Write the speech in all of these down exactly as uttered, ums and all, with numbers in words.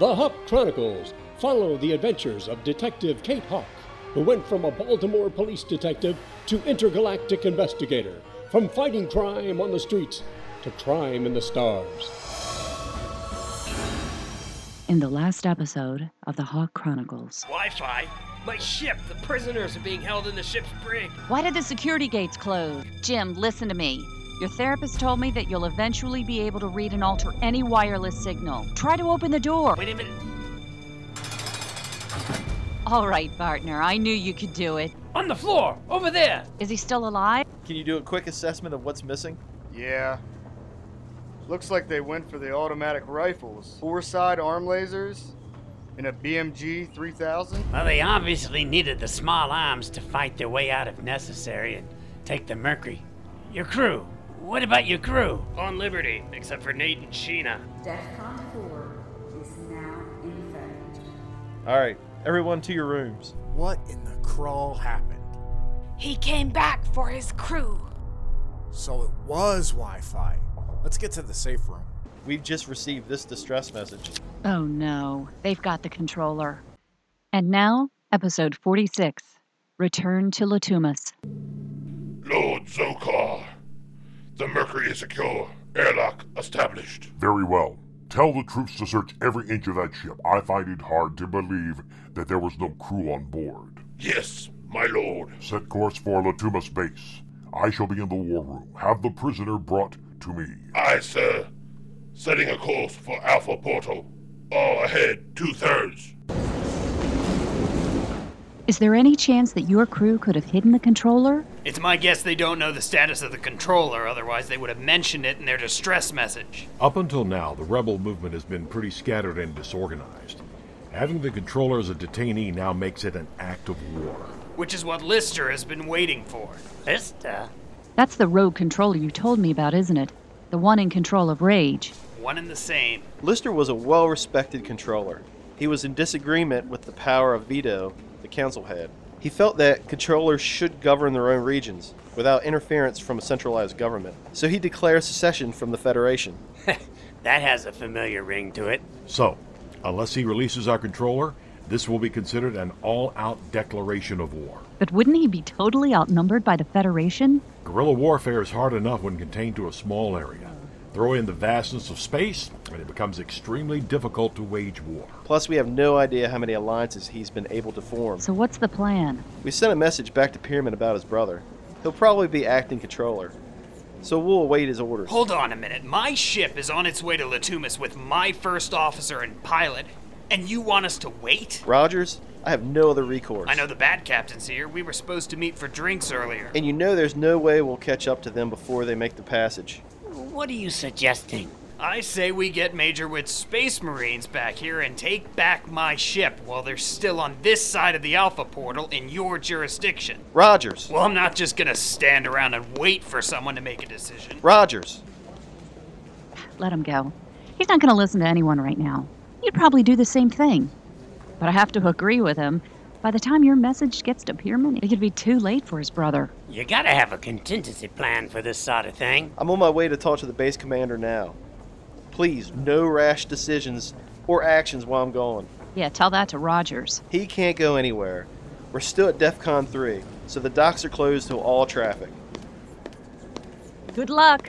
The Hawk Chronicles follow the adventures of Detective Kate Hawk, who went from a Baltimore police detective to intergalactic investigator, from fighting crime on the streets to crime in the stars. In the last episode of the Hawk Chronicles. Wi-Fi? My ship! The prisoners are being held in the ship's brig. Why did the security gates close? Jim, listen to me. Your therapist told me that you'll eventually be able to read and alter any wireless signal. Try to open the door. Wait a minute. All right, partner. I knew you could do it. On the floor! Over there! Is he still alive? Can you do a quick assessment of what's missing? Yeah. Looks like they went for the automatic rifles. Four-side arm lasers and a B M G three thousand. Well, they obviously needed the small arms to fight their way out if necessary and take the Mercury. Your crew. What about your crew? On liberty, except for Nate and Sheena. DEFCON four is now in effect. Alright, everyone to your rooms. What in the crawl happened? He came back for his crew. So it was Wi-Fi. Let's get to the safe room. We've just received this distress message. Oh no, they've got the controller. And now, episode forty-six, Return to Latumas. Lord Zokar, the Mercury is secure. Airlock established. Very well. Tell the troops to search every inch of that ship. I find it hard to believe that there was no crew on board. Yes, my lord. Set course for Latumas base. I shall be in the war room. Have the prisoner brought to me. Aye, sir. Setting a course for Alpha Portal. All ahead, two-thirds. Is there any chance that your crew could have hidden the controller? It's my guess they don't know the status of the controller, otherwise they would have mentioned it in their distress message. Up until now, the rebel movement has been pretty scattered and disorganized. Having the controller as a detainee now makes it an act of war. Which is what Lister has been waiting for. Lister? That's the rogue controller you told me about, isn't it? The one in control of Rage. One and the same. Lister was a well-respected controller. He was in disagreement with the power of veto the council had. He felt that controllers should govern their own regions without interference from a centralized government. So he declared secession from the Federation. That has a familiar ring to it. So, unless he releases our controller, this will be considered an all-out declaration of war. But wouldn't he be totally outnumbered by the Federation? Guerrilla warfare is hard enough when contained to a small area. Throw in the vastness of space, and it becomes extremely difficult to wage war. Plus, we have no idea how many alliances he's been able to form. So what's the plan? We sent a message back to Pyramid about his brother. He'll probably be acting controller. So we'll await his orders. Hold on a minute. My ship is on its way to Latumas with my first officer and pilot, and you want us to wait? Rogers, I have no other recourse. I know the Bat Captain's here. We were supposed to meet for drinks earlier. And you know there's no way we'll catch up to them before they make the passage. What are you suggesting? I say we get Major Witt's Space Marines back here and take back my ship while they're still on this side of the Alpha Portal in your jurisdiction. Rogers. Well, I'm not just gonna stand around and wait for someone to make a decision. Rogers. Let him go. He's not going to listen to anyone right now. You'd probably do the same thing. But I have to agree with him. By the time your message gets to Pyramid, it could be too late for his brother. You gotta have a contingency plan for this sort of thing. I'm on my way to talk to the base commander now. Please, no rash decisions or actions while I'm gone. Yeah, tell that to Rogers. He can't go anywhere. We're still at DEFCON three, so the docks are closed to all traffic. Good luck.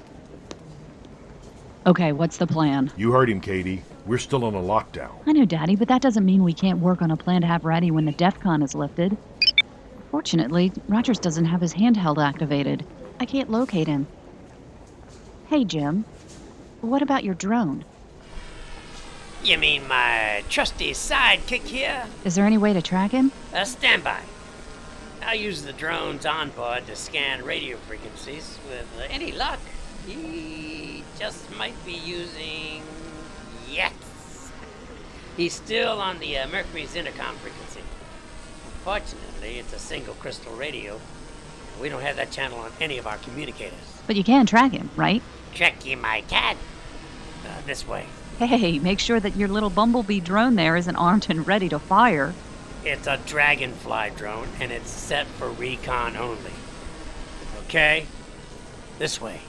Okay, what's the plan? You heard him, Katie. We're still on a lockdown. I know, Daddy, but that doesn't mean we can't work on a plan to have ready when the DEFCON is lifted. Fortunately, Rogers doesn't have his handheld activated. I can't locate him. Hey, Jim. What about your drone? You mean my trusty sidekick here? Is there any way to track him? Uh, stand by. I'll use the drones on board to scan radio frequencies. With uh, any luck, he just might be using... Yes! He's still on the uh, Mercury's intercom frequency. Unfortunately, it's a single crystal radio. We don't have that channel on any of our communicators. But you can track him, right? Track him I can. Uh, this way. Hey, make sure that your little bumblebee drone there isn't armed and ready to fire. It's a Dragonfly drone, and it's set for recon only. Okay? This way.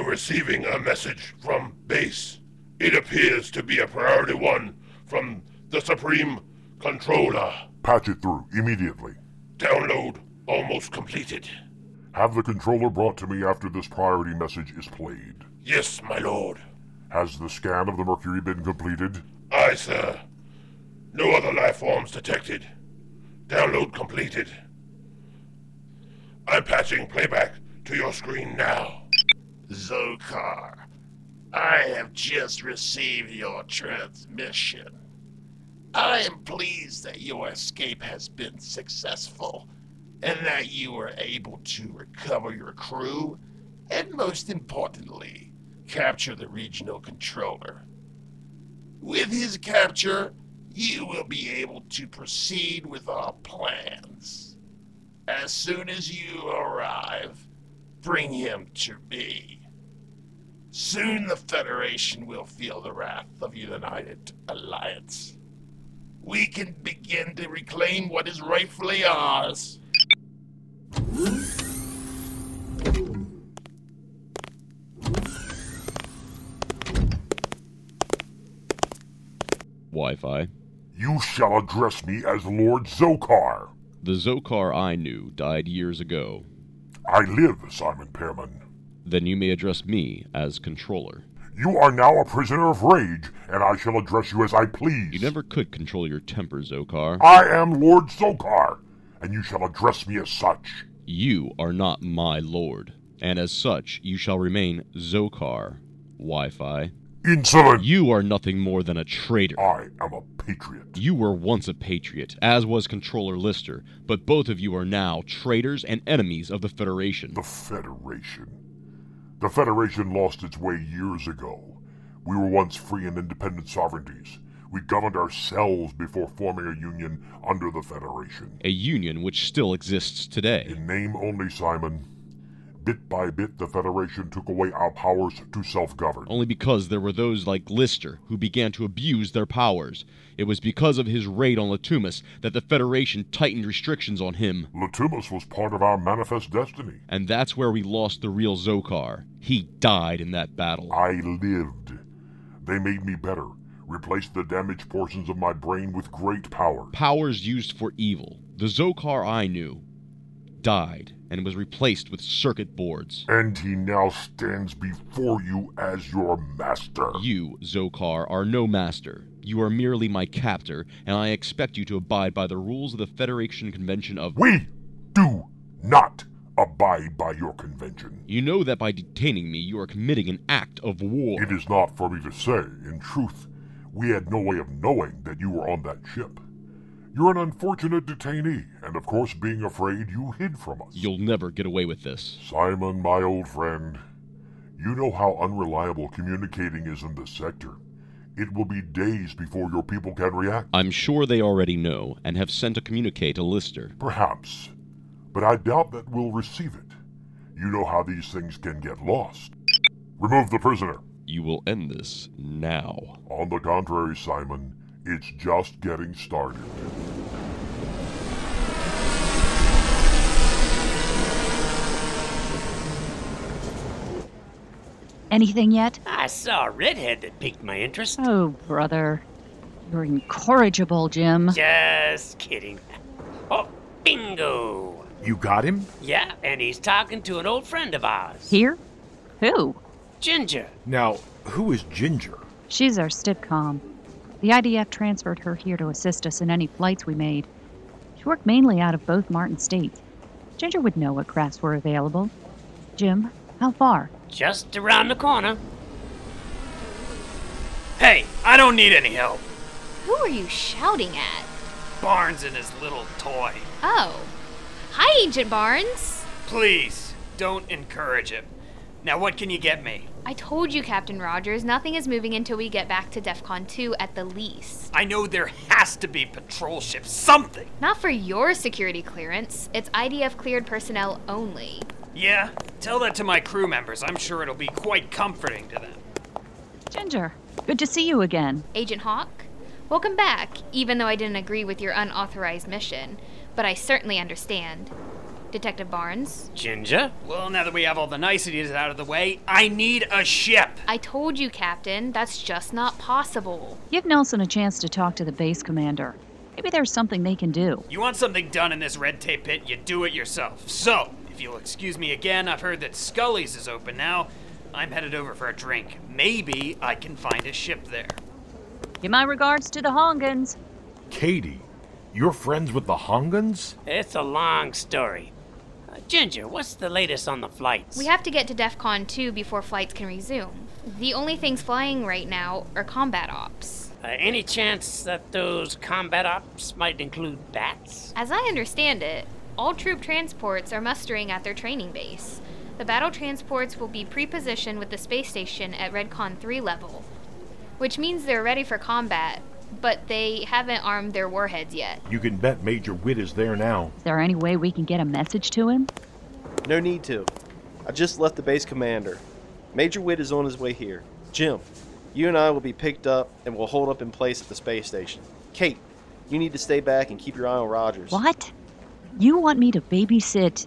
receiving a message from base. It appears to be a priority one from the Supreme Controller. Patch it through immediately. Download almost completed. Have the controller brought to me after this priority message is played. Yes, my lord. Has the scan of the Mercury been completed? Aye, sir. No other life forms detected. Download completed. I'm patching playback to your screen now. Zokar, I have just received your transmission. I am pleased that your escape has been successful, and that you were able to recover your crew, and most importantly, capture the regional controller. With his capture, you will be able to proceed with our plans. As soon as you arrive, bring him to me. Soon the Federation will feel the wrath of the United Alliance. We can begin to reclaim what is rightfully ours. Wi-Fi. You shall address me as Lord Zokar. The Zokar I knew died years ago. I live, Simon Pearman. Then you may address me as Controller. You are now a prisoner of rage, and I shall address you as I please. You never could control your temper, Zokar. I am Lord Zokar, and you shall address me as such. You are not my lord, and as such, you shall remain Zokar. Wi-Fi. Insolent! You are nothing more than a traitor. I am a patriot. You were once a patriot, as was Controller Lister, but both of you are now traitors and enemies of the Federation. The Federation? The Federation lost its way years ago. We were once free and independent sovereignties. We governed ourselves before forming a union under the Federation. A union which still exists today. In name only, Simon. Bit by bit, the Federation took away our powers to self-govern. Only because there were those like Lister who began to abuse their powers. It was because of his raid on Latumus that the Federation tightened restrictions on him. Latumus was part of our manifest destiny. And that's where we lost the real Zokar. He died in that battle. I lived. They made me better, replaced the damaged portions of my brain with great power. Powers used for evil. The Zokar I knew died and was replaced with circuit boards. And he now stands before you as your master. You, Zokar, are no master. You are merely my captor, and I expect you to abide by the rules of the Federation Convention of... We do not abide by your convention. You know that by detaining me, you are committing an act of war. It is not for me to say. In truth, we had no way of knowing that you were on that ship. You're an unfortunate detainee, and of course, being afraid, you hid from us. You'll never get away with this. Simon, my old friend, you know how unreliable communicating is in this sector. It will be days before your people can react. I'm sure they already know, and have sent a communique to Lister. Perhaps, but I doubt that we'll receive it. You know how these things can get lost. Remove the prisoner. You will end this now. On the contrary, Simon, it's just getting started. Anything yet? I saw a redhead that piqued my interest. Oh, brother. You're incorrigible, Jim. Just kidding. Oh, bingo! You got him? Yeah, and he's talking to an old friend of ours. Here? Who? Ginger. Now, who is Ginger? She's our STIPCOM. The I D F transferred her here to assist us in any flights we made. She worked mainly out of both Martin states. Ginger would know what crafts were available. Jim, how far? Just around the corner. Hey, I don't need any help. Who are you shouting at? Barnes and his little toy. Oh. Hi, Agent Barnes. Please, don't encourage him. Now what can you get me? I told you, Captain Rogers, nothing is moving until we get back to DEFCON two at the least. I know there has to be patrol ships, something. Not for your security clearance. It's I D F cleared personnel only. Yeah, tell that to my crew members. I'm sure it'll be quite comforting to them. Ginger, good to see you again. Agent Hawk, welcome back, even though I didn't agree with your unauthorized mission. But I certainly understand. Detective Barnes? Ginger? Well, now that we have all the niceties out of the way, I need a ship! I told you, Captain, that's just not possible. Give Nelson a chance to talk to the base commander. Maybe there's something they can do. You want something done in this red tape pit, you do it yourself. So, if you'll excuse me again, I've heard that Scully's is open now. I'm headed over for a drink. Maybe I can find a ship there. Give my regards to the Hongans. Katie, you're friends with the Hongans? It's a long story. Uh, Ginger, what's the latest on the flights? We have to get to DEFCON two before flights can resume. The only things flying right now are combat ops. Uh, any chance that those combat ops might include bats? As I understand it, all troop transports are mustering at their training base. The battle transports will be pre-positioned with the space station at Redcon three level, which means they're ready for combat, but they haven't armed their warheads yet. You can bet Major Witt is there now. Is there any way we can get a message to him? No need to. I just left the base commander. Major Witt is on his way here. Jim, you and I will be picked up and will hold up in place at the space station. Kate, you need to stay back and keep your eye on Rogers. What? You want me to babysit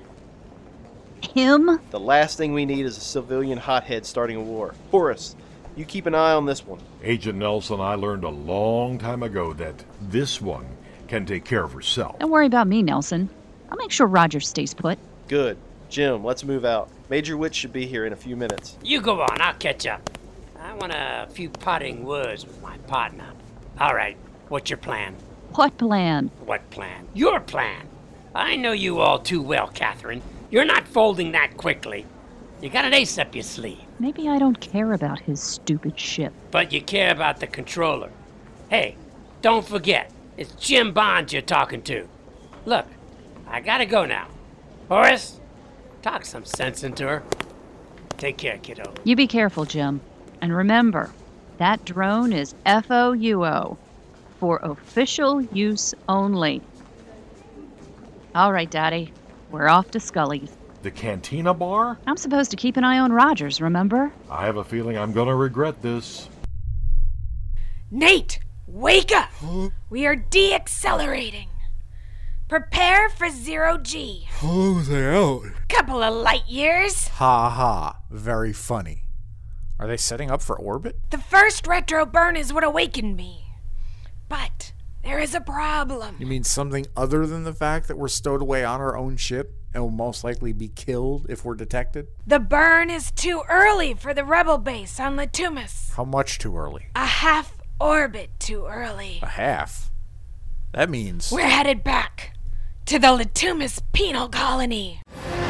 him? The last thing we need is a civilian hothead starting a war. Horace, you keep an eye on this one. Agent Nelson, I learned a long time ago that this one can take care of herself. Don't worry about me, Nelson. I'll make sure Rogers stays put. Good. Jim, let's move out. Major Witt should be here in a few minutes. You go on, I'll catch up. I want a few parting words with my partner. All right, what's your plan? What plan? What plan? Your plan. I know you all too well, Catherine. You're not folding that quickly. You got an ace up your sleeve. Maybe I don't care about his stupid ship. But you care about the controller. Hey, don't forget, it's Jim Barnes you're talking to. Look, I gotta go now. Horace, talk some sense into her. Take care, kiddo. You be careful, Jim. And remember, that drone is F O U O, for official use only. All right, Daddy, we're off to Scully's. The Cantina Bar? I'm supposed to keep an eye on Rogers, remember? I have a feeling I'm gonna regret this. Nate, wake up! We are deaccelerating. Prepare for zero G. Oh, they're out. Couple of light years. Ha ha. Very funny. Are they setting up for orbit? The first retro burn is what awakened me. But there is a problem. You mean something other than the fact that we're stowed away on our own ship and will most likely be killed if we're detected? The burn is too early for the rebel base on Latumas. How much too early? A half orbit too early. A half? That means... We're headed back to the Latumas penal colony.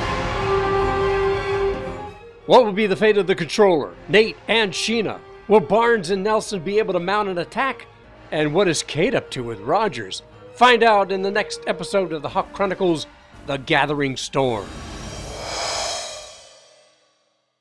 What will be the fate of the controller, Nate and Sheena? Will Barnes and Nelson be able to mount an attack? And what is Kate up to with Rogers? Find out in the next episode of the Hawk Chronicles, The Gathering Storm.